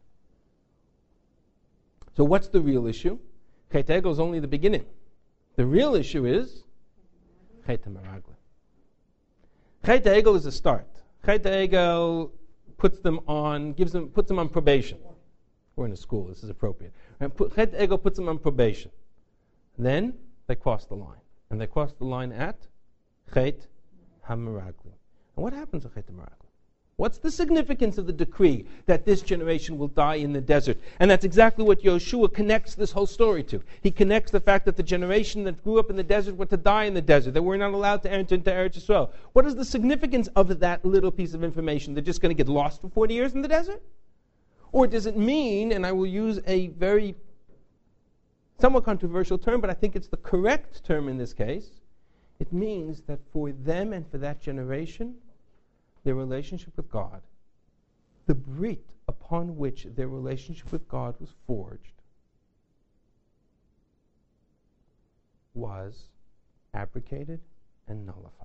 So what's the real issue? Chet ha'egel is only the beginning. The real issue is Chet ha'meraglim. Chet ha'egel is a start. Chet ha'egel puts them on probation. We're in a school, this is appropriate. Chet ha'egel puts them on probation. Then they cross the line. And they cross the line at Chet ha'meraglim. And what happens at Chet ha'meraglim? What's the significance of the decree that this generation will die in the desert? And that's exactly what Yoshua connects this whole story to. He connects the fact that the generation that grew up in the desert were to die in the desert. They were not allowed to enter into Eretz Yisrael. What is the significance of that little piece of information? They're just going to get lost for 40 years in the desert? Or does it mean, and I will use a very somewhat controversial term, but I think it's the correct term in this case, it means that for them and for that generation, their relationship with God, the brit upon which their relationship with God was forged, was abrogated and nullified.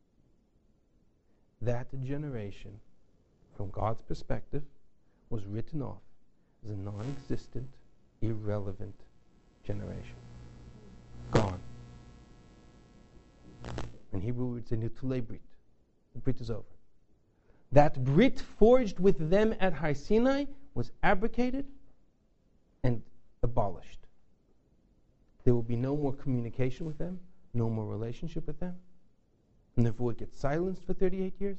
That generation, from God's perspective, was written off as a non-existent, irrelevant generation. Gone. In Hebrew, we would say Nitulei Brit. The Brit is over. That Brit forged with them at Har Sinai was abrogated and abolished. There will be no more communication with them, no more relationship with them. And therefore it gets silenced for 38 years.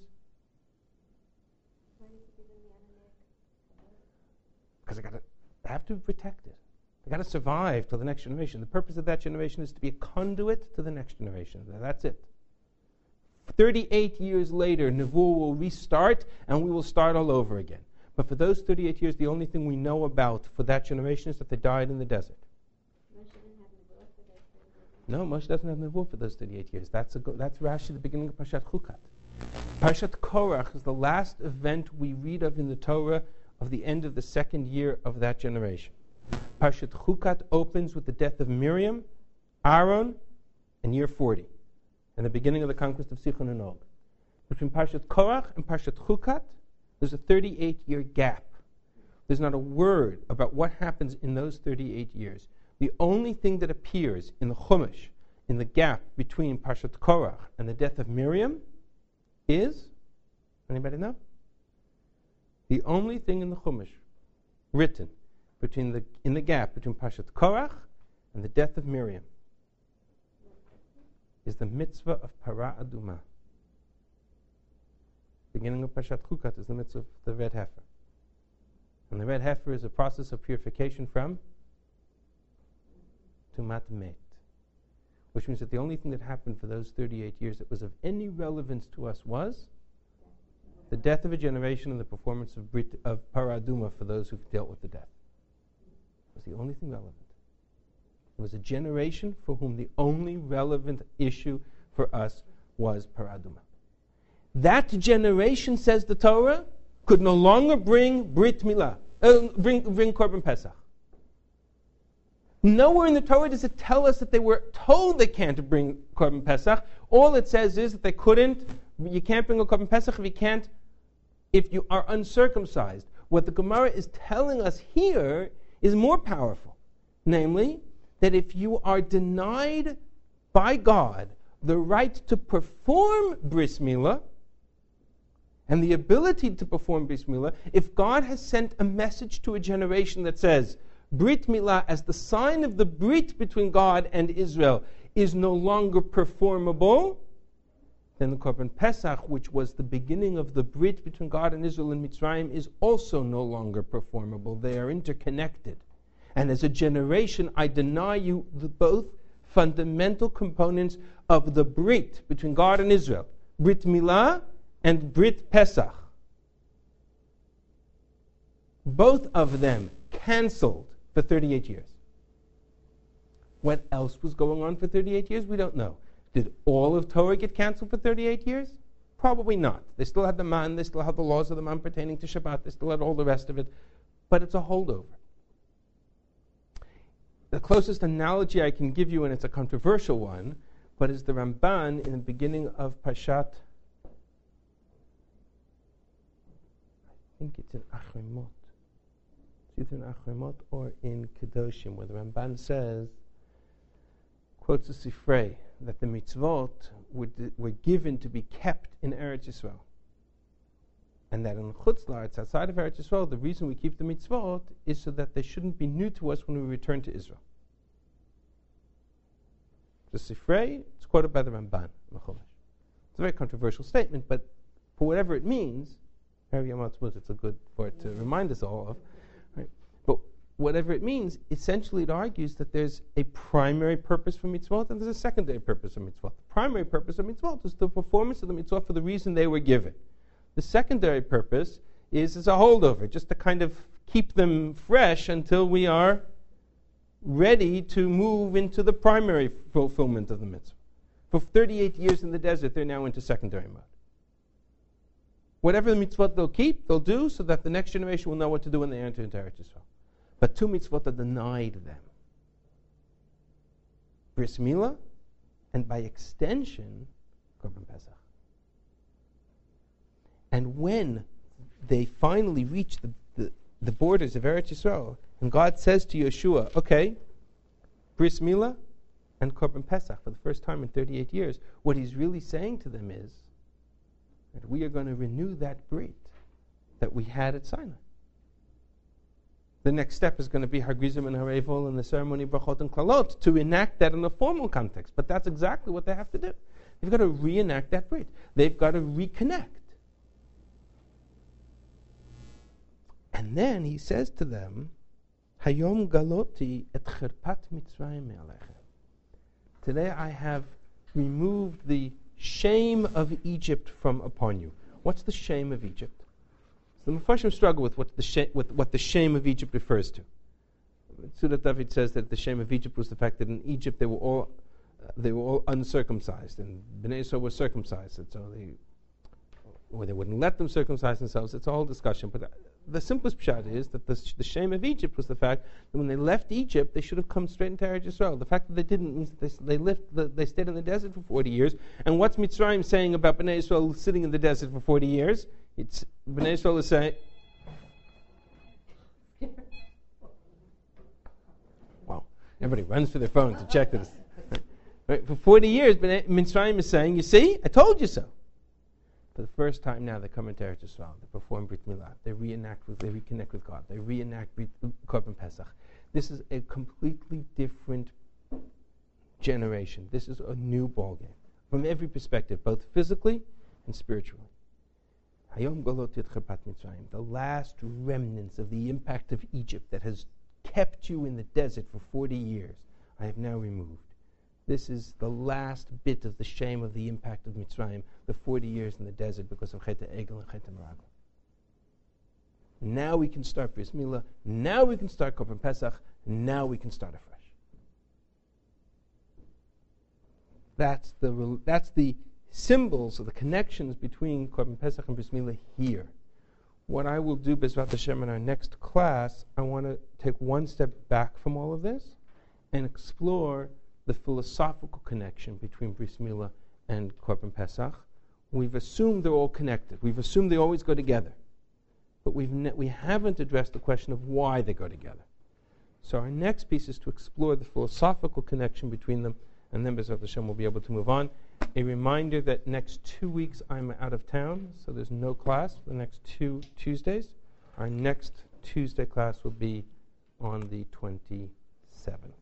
Because I have to protect it. I got to survive till the next generation. The purpose of that generation is to be a conduit to the next generation. That's it. 38 years later, Nevuah will restart, and we will start all over again. But for those 38 years, the only thing we know about for that generation is that they died in the desert. Moshe didn't have Nebuah for those 38 years. No, Moshe doesn't have Nebuah for those 38 years. That's Rashi, the beginning of Parshat Chukat. Parshat Korach is the last event we read of in the Torah of the end of the second year of that generation. Parshat Chukat opens with the death of Miriam, Aaron, and year 40, and the beginning of the conquest of Sichon and Og. Between Parshat Korach and Parshat Chukat, there's a 38-year gap. There's not a word about what happens in those 38 years. The only thing that appears in the Chumash, in the gap between Parshat Korach and the death of Miriam, is, anybody know? The only thing in the Chumash written in the gap between Parshat Korach and the death of Miriam is the mitzvah of Parah Adumah. Beginning of Parshat Chukat is the mitzvah of the red heifer. And the red heifer is a process of purification from Tumat Met. Which means that the only thing that happened for those 38 years that was of any relevance to us was the death of a generation and the performance of Parah Adumah for those who dealt with the death. It was the only thing relevant. It was a generation for whom the only relevant issue for us was Parah Adumah. That generation, says the Torah, could no longer bring Brit Milah, bring Korban Pesach. Nowhere in the Torah does it tell us that they were told they can't bring Korban Pesach. All it says is that they couldn't. You can't bring a Korban Pesach if you are uncircumcised. What the Gemara is telling us here is more powerful, namely that if you are denied by God the right to perform Bris Milah and the ability to perform Bris Milah, if God has sent a message to a generation that says Brit Milah as the sign of the Brit between God and Israel is no longer performable, then the Korban Pesach, which was the beginning of the Brit between God and Israel in Mitzrayim, is also no longer performable. They are interconnected. And as a generation, I deny you both fundamental components of the Brit between God and Israel, Brit Milah and Brit Pesach. Both of them canceled for 38 years. What else was going on for 38 years? We don't know. Did all of Torah get canceled for 38 years? Probably not. They still had the man, they still had the laws of the man pertaining to Shabbat, they still had all the rest of it, but it's a holdover. The closest analogy I can give you, and it's a controversial one, but is the Ramban in the beginning of Parshat, I think it's in Achrimot. It's either in Achrimot or in Kedoshim, where the Ramban says, quotes a Sifrei, that the mitzvot were given to be kept in Eretz Yisrael. And that in Chutz La'aretz, outside of Eretz Yisrael, the reason we keep the mitzvot is so that they shouldn't be new to us when we return to Israel. The Sifrei, it's quoted by the Ramban. It's a very controversial statement, but for whatever it means, it's a good for it to remind us all of. Right? But whatever it means, essentially it argues that there's a primary purpose for mitzvot and there's a secondary purpose of mitzvot. The primary purpose of mitzvot is the performance of the mitzvot for the reason they were given. The secondary purpose is as a holdover, just to kind of keep them fresh until we are ready to move into the primary fulfillment of the mitzvah. For 38 years in the desert, they're now into secondary mode. Whatever the mitzvot they'll keep, they'll do, so that the next generation will know what to do when they enter into Eretz Yisrael. But two mitzvot are denied them. Bris Milah, and by extension, Korban Pesach. And when they finally reach the borders of Eretz Yisrael, and God says to Yeshua, okay, Bris Milah and Korban Pesach for the first time in 38 years, what he's really saying to them is that we are going to renew that Brit that we had at Sinai. The next step is going to be Hagrizim and Harevol and the ceremony Brachot and Klalot to enact that in a formal context. But that's exactly what they have to do. They've got to reenact that Brit. They've got to reconnect. And then he says to them, Hayom galoti et chirpat Mitzrayim me'alechem. Today I have removed the shame of Egypt from upon you. What's the shame of Egypt? So the Mepharshim struggle with what the shame of Egypt refers to. Sudat David says that the shame of Egypt was the fact that in Egypt they were all uncircumcised, and Bnei Yisrael were circumcised, and so they wouldn't let them circumcise themselves. It's a whole discussion, but the simplest pshat is that the shame of Egypt was the fact that when they left Egypt, they should have come straight into Eretz Yisrael. The fact that they didn't means that they stayed in the desert for 40 years. And what's Mitzrayim saying about Bnei Yisrael sitting in the desert for 40 years? It's Bnei Yisrael is saying, wow, everybody runs for their phone to check this. Right? For 40 years, Mitzrayim is saying, you see, I told you so. For the first time now, they come into Eretz Yisrael. They perform Brit Milah. They reconnect with God. They reenact Korban Pesach. This is a completely different generation. This is a new ballgame from every perspective, both physically and spiritually. Hayom Golot Yitchapat Mitzrayim, the last remnants of the impact of Egypt that has kept you in the desert for 40 years, I have now removed. This is the last bit of the shame of the impact of Mitzrayim, the 40 years in the desert because of Chet Egel and Chet Meragel. Now we can start Bris Milah. Now we can start Korban Pesach. Now we can start afresh. That's the symbols of the connections between Korban Pesach and Bris Milah here. What I will do, Bezrat Hashem, in our next class, I want to take one step back from all of this and explore the philosophical connection between Bris Milah and Korban Pesach. We've assumed they're all connected. We've assumed they always go together. But we haven't addressed the question of why they go together. So our next piece is to explore the philosophical connection between them, and then Bezrat Hashem will be able to move on. A reminder that next 2 weeks I'm out of town, so there's no class for the next 2 Tuesdays. Our next Tuesday class will be on the 27th.